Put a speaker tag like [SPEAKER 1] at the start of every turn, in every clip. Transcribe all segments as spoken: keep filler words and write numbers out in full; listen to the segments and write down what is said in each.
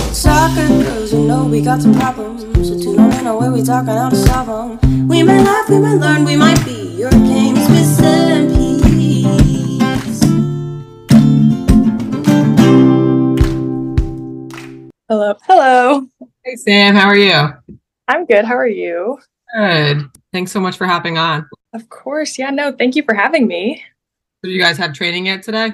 [SPEAKER 1] Soccer girls, you know we got some problems, so tune on in our way we talking how to solve them. We may laugh, we may learn, we might be your game's missing piece.
[SPEAKER 2] Hello. Hello.
[SPEAKER 3] Hey Sam, how are you?
[SPEAKER 2] I'm good. How are you?
[SPEAKER 3] Good. Thanks so much for hopping on.
[SPEAKER 2] Of course. Yeah, no, thank you for having me.
[SPEAKER 3] Did you guys have training yet today?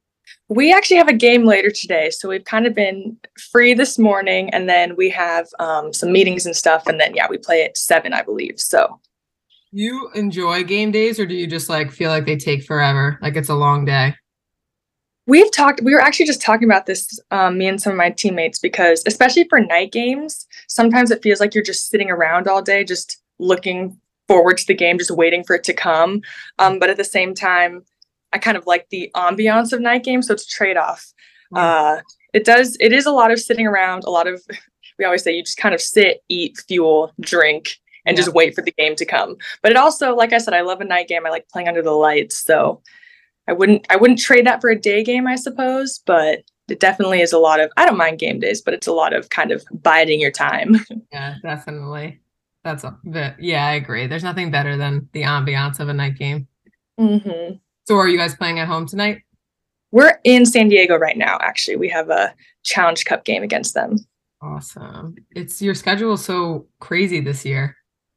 [SPEAKER 2] We actually have a game later today, so we've kind of been free this morning, and then we have um, some meetings and stuff, and then yeah, we play at seven, I believe. So
[SPEAKER 3] You enjoy game days, or do you just like feel like they take forever? Like it's a long day?
[SPEAKER 2] we've talked. We were actually just talking about this, um, me and some of my teammates, because especially for night games, sometimes it feels like you're just sitting around all day, just looking forward to the game, just waiting for it to come. Um, but at the same time, I kind of like the ambiance of night games, so it's a trade-off.
[SPEAKER 3] Yeah.
[SPEAKER 2] Uh, it does. It is a lot of sitting around. A lot of, we always say, you just kind of sit, eat, fuel, drink, and
[SPEAKER 3] Yeah.
[SPEAKER 2] just wait for the game to come. But it also, like I said, I love a night game. I like playing under the lights, so I wouldn't. I wouldn't trade that for a day game, I suppose. But it definitely is a lot of. I don't mind game days, but it's a lot of kind of biding your time.
[SPEAKER 3] Yeah, definitely. That's a bit, yeah, I agree. There's nothing better than the ambiance of a night game.
[SPEAKER 2] hmm
[SPEAKER 3] So are you guys playing at home tonight?
[SPEAKER 2] We're in San Diego right now. Actually, we have a Challenge Cup game against them.
[SPEAKER 3] Awesome. It's your schedule is so crazy this year.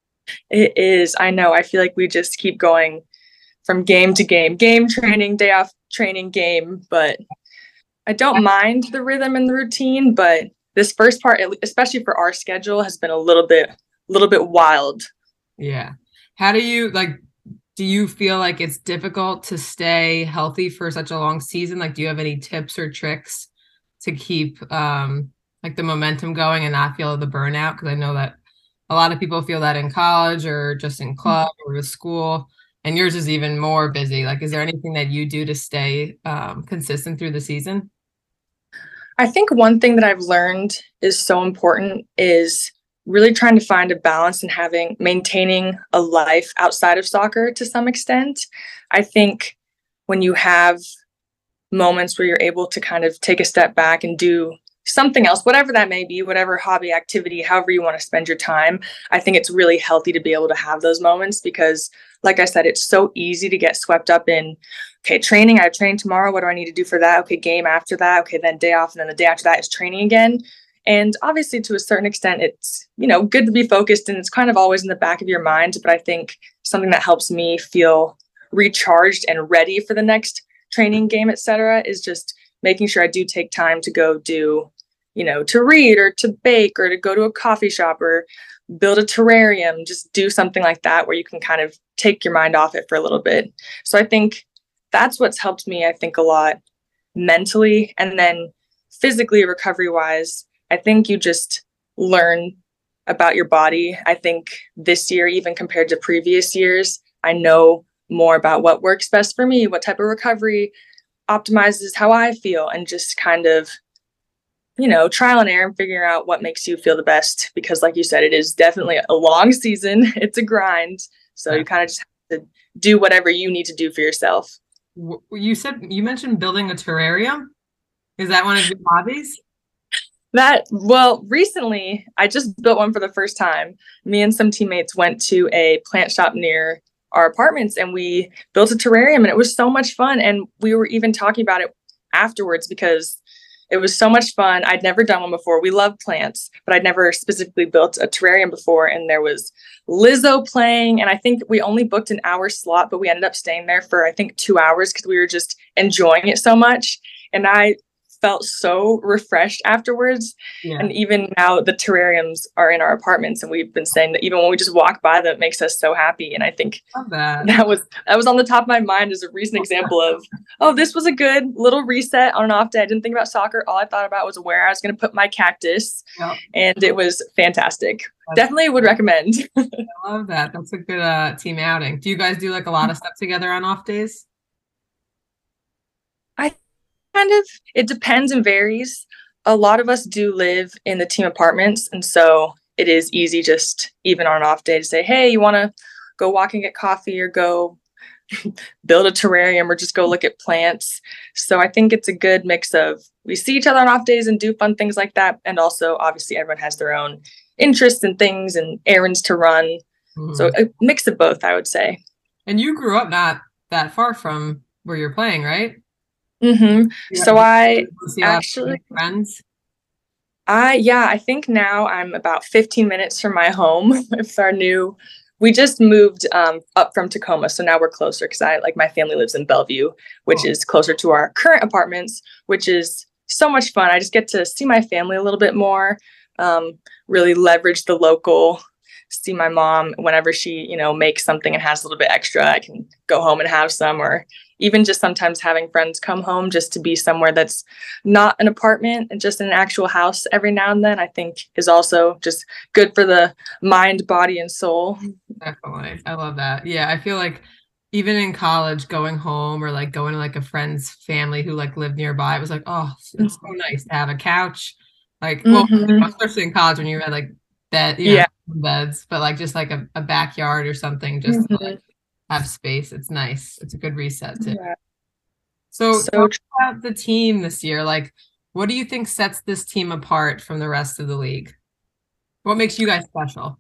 [SPEAKER 2] It is. I know. I feel like we just keep going from game to game, game training, day off training, game. But I don't mind the rhythm and the routine. But this first part, especially for our schedule, has been a little bit, little bit wild.
[SPEAKER 3] Yeah. How do you like, do you feel like it's difficult to stay healthy for such a long season? Like, do you have any tips or tricks to keep um like the momentum going and not feel the burnout? Because I know that a lot of people feel that in college or just in club or with school, and yours is even more busy. Like, is there anything that you do to stay um, consistent through the season?
[SPEAKER 2] I think one thing that I've learned is so important is really trying to find a balance and having maintaining a life outside of soccer to some extent. I think when you have moments where you're able to kind of take a step back and do something else, whatever that may be, whatever hobby, activity, however you want to spend your time, I think it's really healthy to be able to have those moments because, like I said, it's so easy to get swept up in, okay, training, I have training tomorrow. What do I need to do for that? Okay, game after that. Okay, then day off. And then the day after that is training again. And obviously, to a certain extent, it's, you know, good to be focused and it's kind of always in the back of your mind. But I think something that helps me feel recharged and ready for the next training game, et cetera, is just making sure I do take time to go do, you know, to read or to bake or to go to a coffee shop or build a terrarium, just do something like that where you can kind of take your mind off it for a little bit. So I think that's what's helped me, I think, a lot mentally. And then physically, recovery wise, I think you just learn about your body. I think this year, even compared to previous years, I know more about what works best for me, what type of recovery optimizes how I feel, and just kind of, you know, trial and error and figuring out what makes you feel the best. Because like you said, it is definitely a long season. It's a grind. So you kind of just have to do whatever you need to do for yourself.
[SPEAKER 3] You said, you mentioned building a terrarium. Is that one of your hobbies?
[SPEAKER 2] That, well, recently I just built one for the first time. Me and some teammates went to a plant shop near our apartments and we built a terrarium and it was so much fun. And we were even talking about it afterwards because it was so much fun. I'd never done one before. We love plants, but I'd never specifically built a terrarium before. And there was Lizzo playing. And I think we only booked an hour slot, but we ended up staying there for, I think, two hours because we were just enjoying it so much. And I felt so refreshed afterwards.
[SPEAKER 3] Yeah.
[SPEAKER 2] And even now the terrariums are in our apartments and we've been saying that even when we just walk by them, it makes us so happy. And I think
[SPEAKER 3] Love that.
[SPEAKER 2] that was that was on the top of my mind as a recent example of, oh, this was a good little reset on an off day. I didn't think about soccer. All I thought about was where I was going to put my cactus.
[SPEAKER 3] Yep.
[SPEAKER 2] And it was fantastic.
[SPEAKER 3] That's
[SPEAKER 2] Definitely would recommend.
[SPEAKER 3] I love that. That's a good uh, team outing. Do you guys do like a lot of stuff together on off days?
[SPEAKER 2] I kind of, it depends and varies. A lot of us do live in the team apartments. And so it is easy just even on an off day to say, hey, you want to go walk and get coffee or go build a terrarium or just go look at plants. So I think it's a good mix of we see each other on off days and do fun things like that. And also, obviously, everyone has their own interests and things and errands to run. Mm-hmm. So a mix of both, I would say.
[SPEAKER 3] And you grew up not that far from where you're playing, right?
[SPEAKER 2] Mm-hmm. Yeah. So I actually
[SPEAKER 3] friends.
[SPEAKER 2] I yeah, I think now I'm about fifteen minutes from my home with our new. We just moved um, up from Tacoma, so now we're closer because I like my family lives in Bellevue, which oh. is closer to our current apartments, which is so much fun. I just get to see my family a little bit more, um, really leverage the local. See my mom whenever she, you know, makes something and has a little bit extra, I can go home and have some, or even just sometimes having friends come home just to be somewhere that's not an apartment and just an actual house every now and then, I think is also just good for the mind, body, and soul.
[SPEAKER 3] Definitely. I love that. Yeah. I feel like even in college, going home or like going to like a friend's family who like lived nearby, it was like, oh, it's so nice to have a couch. Like, well, mm-hmm. especially in college when you had like bed, you know, yeah. beds, but like just like a, a backyard or something, just mm-hmm. to like have space. It's nice. It's a good reset too. Yeah. So, so talk about the team this year. Like, what do you think sets this team apart from the rest of the league? What makes you guys special?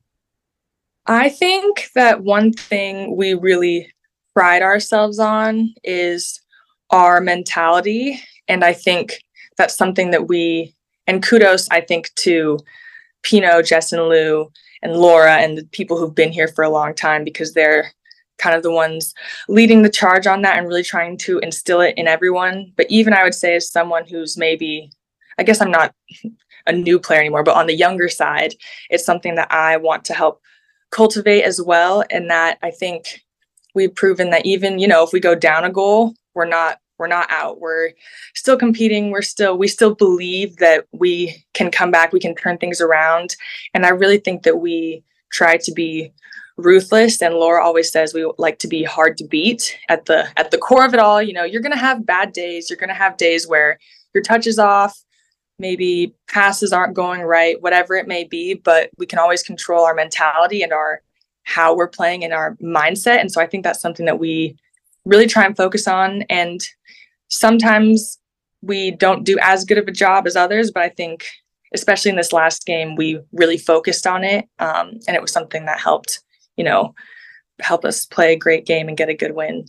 [SPEAKER 2] I think that one thing we really pride ourselves on is our mentality. And I think that's something that we, and kudos, I think, to Pino, Jess and Lou, and Laura, and the people who've been here for a long time, because they're kind of the ones leading the charge on that and really trying to instill it in everyone. But even I would say as someone who's maybe, I guess I'm not a new player anymore, but on the younger side, it's something that I want to help cultivate as well. And that I think we've proven that even, you know, if we go down a goal, we're not We're not out. We're still competing. We're still, we still believe that we can come back. We can turn things around. And I really think that we try to be ruthless. And Laura always says we like to be hard to beat at the, at the core of it all. You know, you're going to have bad days. You're going to have days where your touch is off. Maybe passes aren't going right, whatever it may be, but we can always control our mentality and our, how we're playing and our mindset. And so I think that's something that we really try and focus on. And sometimes we don't do as good of a job as others, but I think especially in this last game, we really focused on it. Um, and it was something that helped, you know, help us play a great game and get a good win.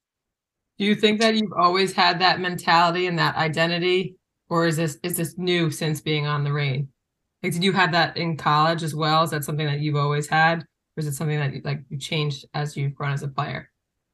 [SPEAKER 3] Do you think that you've always had that mentality and that identity, or is this, is this new since being on the Reign? Like, did you have that in college as well? Is that something that you've always had? Or is it something that you, like you changed as you've grown as a player?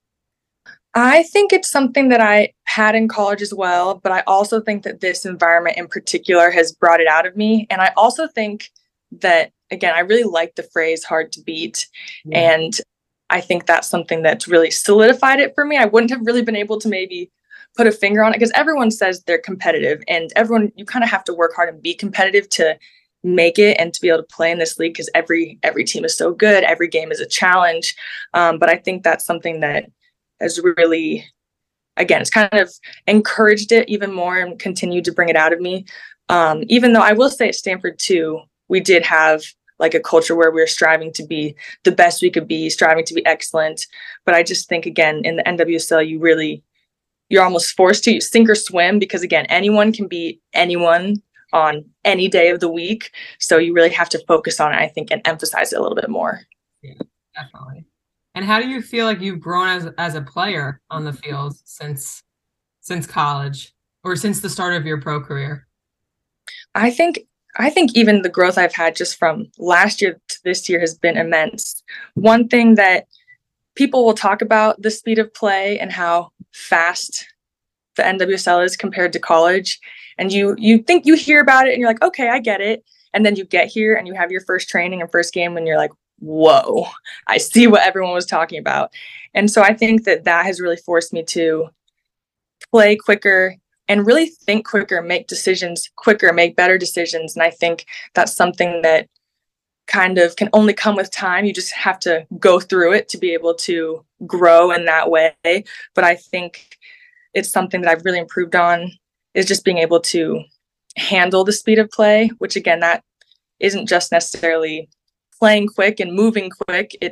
[SPEAKER 2] I think it's something that I had in college as well, but I also think that this environment in particular has brought it out of me. And I also think that, again, I really like the phrase hard to beat. Yeah. And I think that's something that's really solidified it for me. I wouldn't have really been able to maybe put a finger on it because everyone says they're competitive and everyone, you kind of have to work hard and be competitive to make it and to be able to play in this league because every, every team is so good. Every game is a challenge. Um, but I think that's something that has really, again, it's kind of encouraged it even more and continued to bring it out of me. Um, even though I will say at Stanford too, we did have like a culture where we were striving to be the best we could be, striving to be excellent. But I just think, again, in the N W S L, you really, you're almost forced to sink or swim because, again, anyone can beat anyone on any day of the week. So you really have to focus on it, I think, and emphasize it a little bit more.
[SPEAKER 3] Yeah, definitely. And how do you feel like you've grown as as a player on the field since since college or since the start of your pro career?
[SPEAKER 2] I think I think even the growth I've had just from last year to this year has been immense. One thing that people will talk about the speed of play and how fast the N W S L is compared to college. And you you think you hear about it and you're like, okay, I get it. And then you get here and you have your first training and first game and you're like, whoa, I see what everyone was talking about. And so I think that that has really forced me to play quicker and really think quicker, make decisions quicker, make better decisions. And I think that's something that kind of can only come with time. You just have to go through it to be able to grow in that way. But I think it's something that I've really improved on is just being able to handle the speed of play, which again, that isn't just necessarily playing quick and moving quick. It's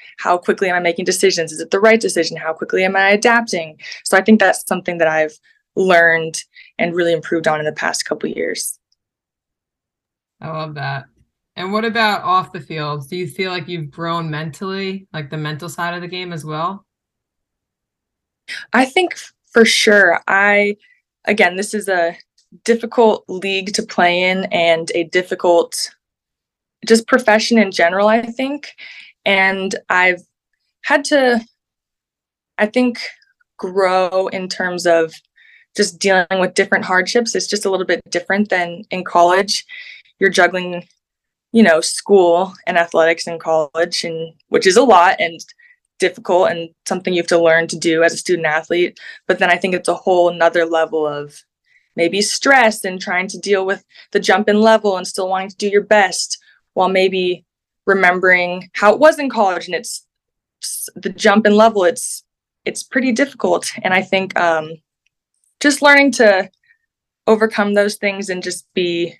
[SPEAKER 2] how quickly am I making decisions? Is it the right decision? How quickly am I adapting? So I think that's something that I've learned and really improved on in the past couple of years.
[SPEAKER 3] I love that. And what about off the field? Do you feel like you've grown mentally, like the mental side of the game as well?
[SPEAKER 2] I think for sure. I, again, this is a difficult league to play in and a difficult just profession in general, I think. And I've had to, I think, grow in terms of just dealing with different hardships. It's just a little bit different than in college. You're juggling, you know, school and athletics in college, and which is a lot and difficult and something you have to learn to do as a student athlete. But then I think it's a whole another level of maybe stress and trying to deal with the jump in level and still wanting to do your best while maybe remembering how it was in college. And it's the jump in level. It's, it's pretty difficult. And I think um, just learning to overcome those things and just be,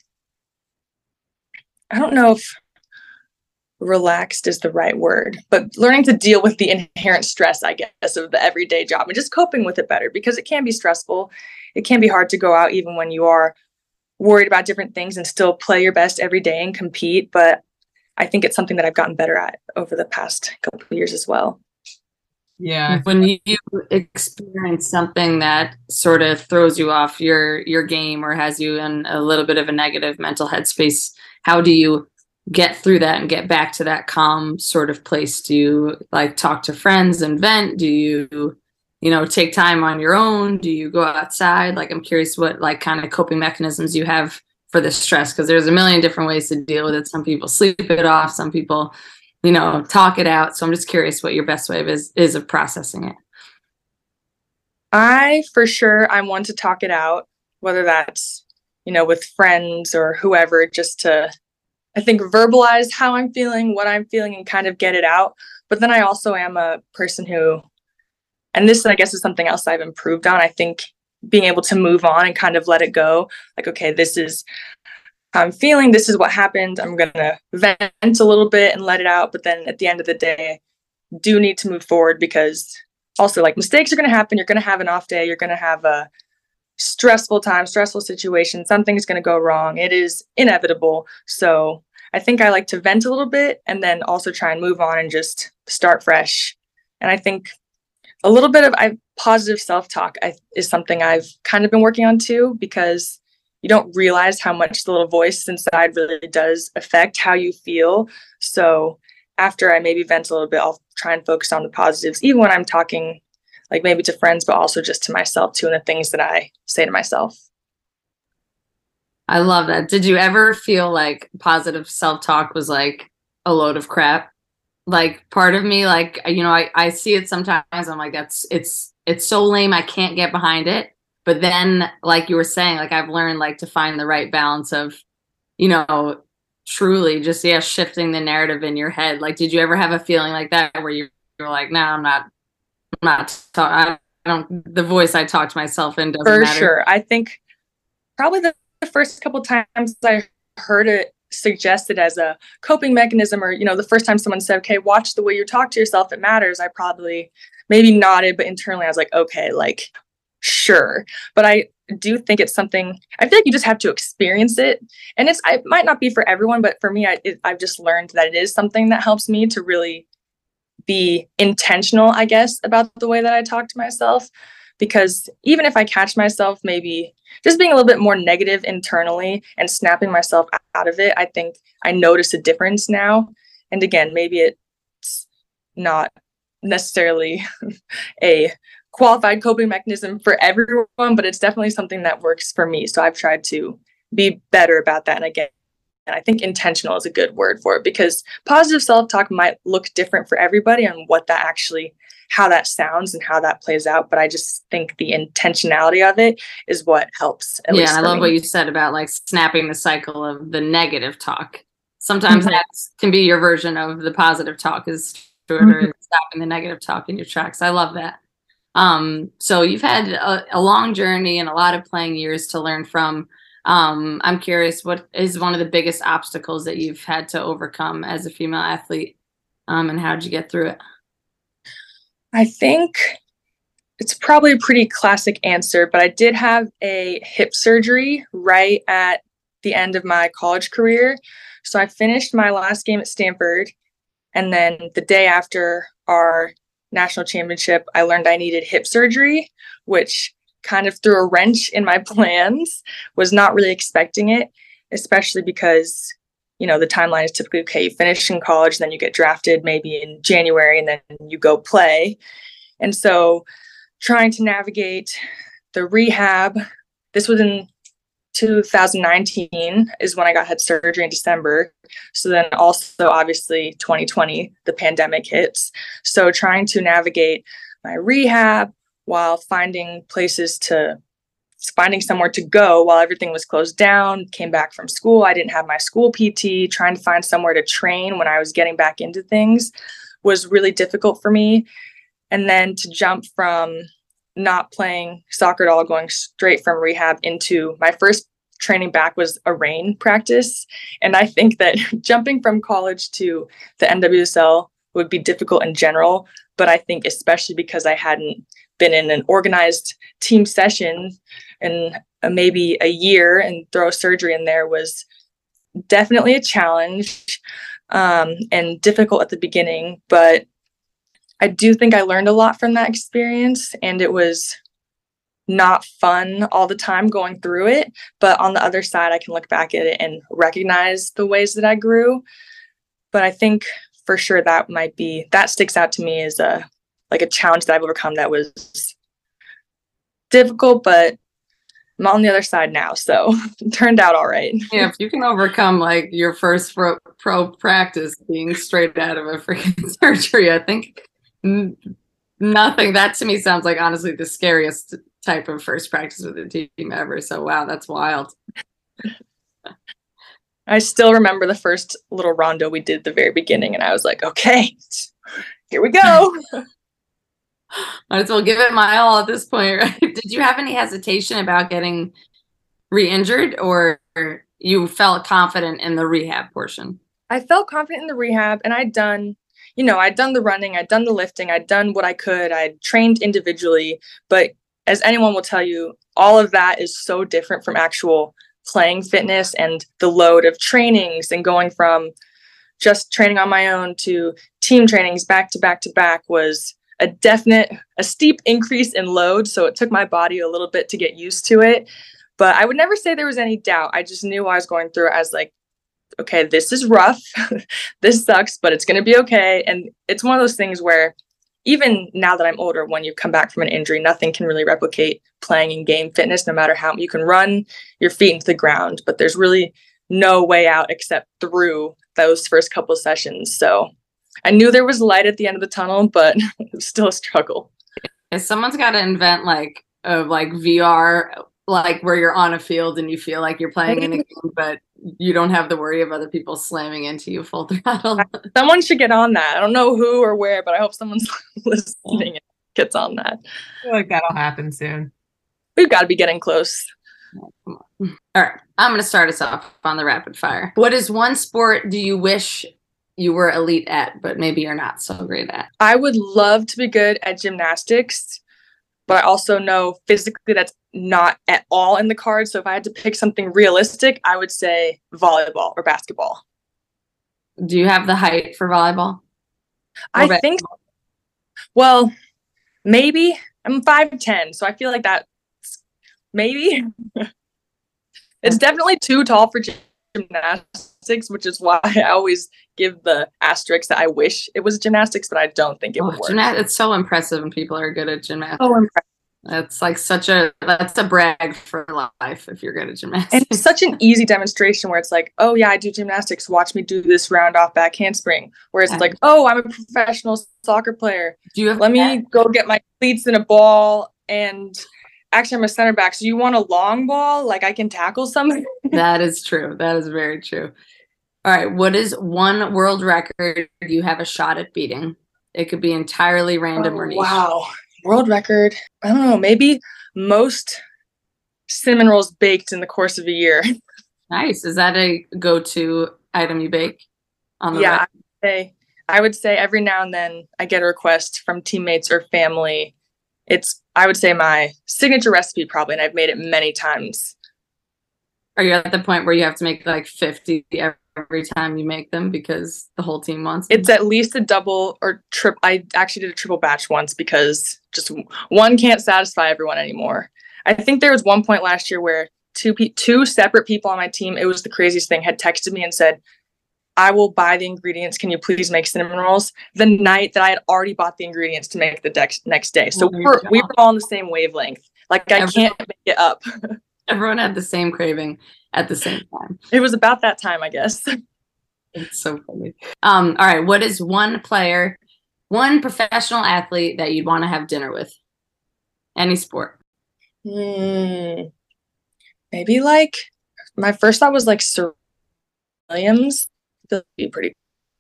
[SPEAKER 2] I don't know if relaxed is the right word, but learning to deal with the inherent stress, I guess, of the everyday job and just coping with it better, because it can be stressful. It can be hard to go out even when you are worried about different things and still play your best every day and compete. But I think it's something that I've gotten better at over the past couple of years as well.
[SPEAKER 3] Yeah.
[SPEAKER 4] When you experience something that sort of throws you off your your game or has you in a little bit of a negative mental headspace, how do you get through that and get back to that calm sort of place? Do you like talk to friends and vent? Do you, you know, take time on your own? Do you go outside? Like, I'm curious what like kind of coping mechanisms you have for the stress, because there's a million different ways to deal with it. Some people sleep it off, some people, you know, talk it out. So I'm just curious what your best way of is, is of processing it.
[SPEAKER 2] I, for sure, I want to talk it out, whether that's, you know, with friends or whoever, just to, I think, verbalize how I'm feeling, what I'm feeling, and kind of get it out. But then I also am a person who, and this, I guess, is something else I've improved on. I think being able to move on and kind of let it go. Like, okay, this is how I'm feeling. This is what happened. I'm going to vent a little bit and let it out. But then at the end of the day, I do need to move forward, because also, like, mistakes are going to happen. You're going to have an off day. You're going to have a stressful time, stressful situation. Something's going to go wrong. It is inevitable. So I think I like to vent a little bit and then also try and move on and just start fresh. And I think a little bit of I, positive self-talk I, is something I've kind of been working on too, because you don't realize how much the little voice inside really does affect how you feel. So after I maybe vent a little bit, I'll try and focus on the positives, even when I'm talking like maybe to friends, but also just to myself too, and the things that I say to myself.
[SPEAKER 4] I love that. Did you ever feel like positive self-talk was like a load of crap? Like, part of me, like, you know, I, I see it sometimes. I'm like, that's, it's, it's so lame. I can't get behind it. But then, like you were saying, like, I've learned like to find the right balance of, you know, truly just, yeah, shifting the narrative in your head. Like, did you ever have a feeling like that where you were like, no, nah, I'm not, I'm not, talk- I don't, the voice I talk to myself in doesn't
[SPEAKER 2] For
[SPEAKER 4] matter.
[SPEAKER 2] sure. I think probably the first couple of times I heard it suggested as a coping mechanism, or, you know, the first time someone said, okay, watch the way you talk to yourself, it matters, I probably maybe nodded, but internally I was like, okay, like, sure. But I do think it's something, I feel like you just have to experience it. And it's, it might not be for everyone, but for me, I, it, I've just learned that it is something that helps me to really be intentional, I guess, about the way that I talk to myself. Because even if I catch myself maybe just being a little bit more negative internally and snapping myself out of it, I think I notice a difference now. And again, maybe it's not necessarily a qualified coping mechanism for everyone, but it's definitely something that works for me. So I've tried to be better about that. And again, and I think intentional is a good word for it, because positive self-talk might look different for everybody and what that actually, how that sounds and how that plays out. But I just think the intentionality of it is what helps. At
[SPEAKER 4] Yeah,
[SPEAKER 2] least
[SPEAKER 4] and I
[SPEAKER 2] for
[SPEAKER 4] love
[SPEAKER 2] me.
[SPEAKER 4] what you said about like snapping the cycle of the negative talk. Sometimes
[SPEAKER 2] Mhm.
[SPEAKER 4] that can be your version of the positive talk, is shorter
[SPEAKER 2] Mhm.
[SPEAKER 4] and stopping the negative talk in your tracks. I love that. Um, so you've had a, a long journey and a lot of playing years to learn from. Um, I'm curious, what is one of the biggest obstacles that you've had to overcome as a female athlete? Um, and how'd you get through it?
[SPEAKER 2] I think it's probably a pretty classic answer, but I did have a hip surgery right at the end of my college career. So I finished my last game at Stanford, and then the day after our national championship, I learned I needed hip surgery, which kind of threw a wrench in my plans. Was not really expecting it, especially because, you know, the timeline is typically, okay, you finish in college, then you get drafted maybe in January, and then you go play. And so trying to navigate the rehab, this was in two thousand nineteen is when I got had surgery in December. So then also obviously twenty twenty, the pandemic hits. So trying to navigate my rehab while finding places to, finding somewhere to go while everything was closed down, came back from school. I didn't have my school P T, trying to find somewhere to train when I was getting back into things was really difficult for me. And then to jump from not playing soccer at all, going straight from rehab into my first training back was a rain practice. And I think that jumping from college to the N W S L would be difficult in general. But I think especially because I hadn't been in an organized team session in uh, maybe a year, and throw surgery in there was definitely a challenge um, and difficult at the beginning. But I do think I learned a lot from that experience, and it was not fun all the time going through it. But on the other side, I can look back at it and recognize the ways that I grew. But I think for sure that might be, that sticks out to me as a, like a challenge that I've overcome that was difficult, but I'm on the other side now. So it turned out all right.
[SPEAKER 4] Yeah, if you can overcome like your first pro, pro practice being straight out of a freaking surgery, I think n- nothing, that to me sounds like honestly the scariest type of first practice with a team ever. So wow, that's wild.
[SPEAKER 2] I still remember the first little rondo we did at the very beginning, and I was like, okay, here we go.
[SPEAKER 4] Might as well give it my all at this point, right? Did you have any hesitation about getting re-injured, or you felt confident in the rehab portion?
[SPEAKER 2] I felt confident in the rehab, and I'd done, you know, I'd done the running, I'd done the lifting, I'd done what I could, I'd trained individually. But as anyone will tell you, all of that is so different from actual playing fitness and the load of trainings, and going from just training on my own to team trainings back to back to back was a definite, a steep increase in load. So it took my body a little bit to get used to it. But I would never say there was any doubt. I just knew I was going through it as like, okay, this is rough. This sucks, but it's going to be okay. And it's one of those things where even now that I'm older, when you come back from an injury, nothing can really replicate playing in game fitness, no matter how you can run your feet into the ground. But there's really no way out except through those first couple of sessions. So I knew there was light at the end of the tunnel, but it was still a struggle.
[SPEAKER 4] If someone's got to invent like a like V R, like where you're on a field and you feel like you're playing in a game, but you don't have the worry of other people slamming into you full throttle.
[SPEAKER 2] Someone should get on that. I don't know who or where, but I hope someone's listening and gets on that.
[SPEAKER 3] I feel like that'll happen soon.
[SPEAKER 2] We've got to be getting close.
[SPEAKER 4] Come on. All right. I'm going to start us off on the rapid fire. What is one sport do you wish you were elite at, but maybe you're not so great at?
[SPEAKER 2] I would love to be good at gymnastics, but I also know physically that's not at all in the cards. So if I had to pick something realistic, I would say volleyball or basketball.
[SPEAKER 4] Do you have the height for volleyball?
[SPEAKER 2] I basketball? think, well, maybe. I'm five ten, so I feel like that's maybe. It's definitely too tall for gymnastics, which is why I always give the asterisk that I wish it was gymnastics, but I don't think it
[SPEAKER 4] oh,
[SPEAKER 2] would work.
[SPEAKER 4] Gymnast- it's so impressive when people are good at gymnastics.
[SPEAKER 2] Oh, impressive.
[SPEAKER 4] That's like such a, that's a brag for life if you're good at gymnastics.
[SPEAKER 2] And it's such an easy demonstration where it's like, oh yeah, I do gymnastics. Watch me do this round off back handspring. Whereas it's like, oh, I'm a professional soccer player.
[SPEAKER 4] Do you have
[SPEAKER 2] Let
[SPEAKER 4] that?
[SPEAKER 2] me go get my cleats and a ball. And actually I'm a center back. So you want a long ball? Like I can tackle something.
[SPEAKER 4] That is true. That is very true. All right. What is one world record you have a shot at beating? It could be entirely random
[SPEAKER 2] oh,
[SPEAKER 4] or niche.
[SPEAKER 2] Wow. World record. I don't know. Maybe most cinnamon rolls baked in the course of a year.
[SPEAKER 4] Nice. Is that a go-to item you bake on the
[SPEAKER 2] Yeah.
[SPEAKER 4] record?
[SPEAKER 2] I, say, I would say every now and then I get a request from teammates or family. It's, I would say, my signature recipe probably, and I've made it many times.
[SPEAKER 4] Are you at the point where you have to make like fifty every time you make them because the whole team wants them?
[SPEAKER 2] It's at least a double or trip. I actually did a triple batch once because just one can't satisfy everyone anymore. I think there was one point last year where two pe- two separate people on my team, it was the craziest thing, had texted me and said, I will buy the ingredients. Can you please make cinnamon rolls? The night that I had already bought the ingredients to make the de- next day. So
[SPEAKER 4] Oh
[SPEAKER 2] we
[SPEAKER 4] my
[SPEAKER 2] were,
[SPEAKER 4] God.
[SPEAKER 2] we were all on the same wavelength. Like I
[SPEAKER 4] Everyone-
[SPEAKER 2] can't make it up.
[SPEAKER 4] Everyone had the same craving at the same time.
[SPEAKER 2] It was about that time, I guess.
[SPEAKER 4] It's so funny. Um, all right. What is one player, one professional athlete that you'd want to have dinner with? Any sport.
[SPEAKER 2] Hmm. Maybe like my first thought was like Serena Williams. That'd be pretty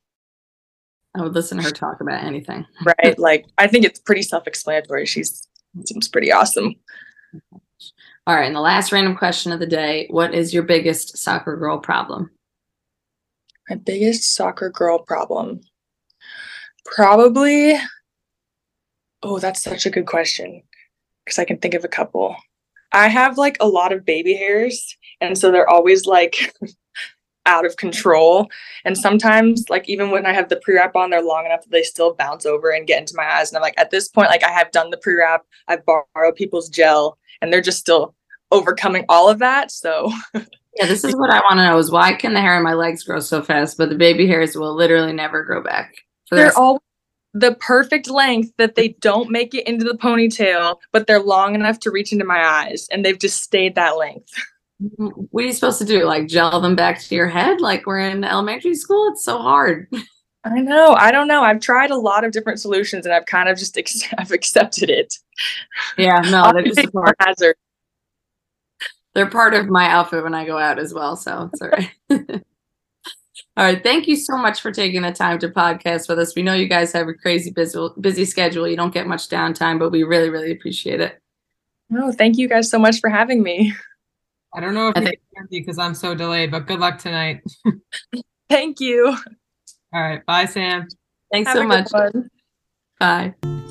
[SPEAKER 4] I would listen to her talk about anything.
[SPEAKER 2] right. Like I think it's pretty self-explanatory. She's seems pretty awesome.
[SPEAKER 4] All right. And the last random question of the day. What is your biggest soccer girl problem?
[SPEAKER 2] My biggest soccer girl problem. Probably. Oh, that's such a good question. Because I can think of a couple. I have like a lot of baby hairs. And so they're always like out of control. And sometimes, like, even when I have the pre-wrap on, they're long enough that they still bounce over and get into my eyes. And I'm like, at this point, like, I have done the pre-wrap, I've borrowed people's gel, and they're just still overcoming all of that. So,
[SPEAKER 4] Yeah, this is what I want to know is why can the hair on my legs grow so fast, but the baby hairs will literally never grow back? For the
[SPEAKER 2] they're
[SPEAKER 4] rest-
[SPEAKER 2] all the perfect length that they don't make it into the ponytail, but they're long enough to reach into my eyes, and they've just stayed that length.
[SPEAKER 4] What are you supposed to do? Like gel them back to your head like we're in elementary school? It's so hard.
[SPEAKER 2] I know. I don't know. I've tried a lot of different solutions, and I've kind of just ex- I've accepted it.
[SPEAKER 4] Yeah, no, they're just a part.
[SPEAKER 2] hazard.
[SPEAKER 4] They're part of my outfit when I go out as well, so it's all right. All right, thank you so much for taking the time to podcast with us. We know you guys have a crazy busy busy schedule. You don't get much downtime, but we really, really appreciate it.
[SPEAKER 2] No, thank you guys so much for having me.
[SPEAKER 3] I don't know if
[SPEAKER 4] I
[SPEAKER 3] you
[SPEAKER 4] think-
[SPEAKER 3] can hear me because I'm so delayed, but good luck tonight.
[SPEAKER 2] Thank you.
[SPEAKER 3] All right. Bye, Sam.
[SPEAKER 4] Thanks
[SPEAKER 2] Have
[SPEAKER 4] so
[SPEAKER 2] a
[SPEAKER 4] much.
[SPEAKER 2] good one.
[SPEAKER 4] Bye.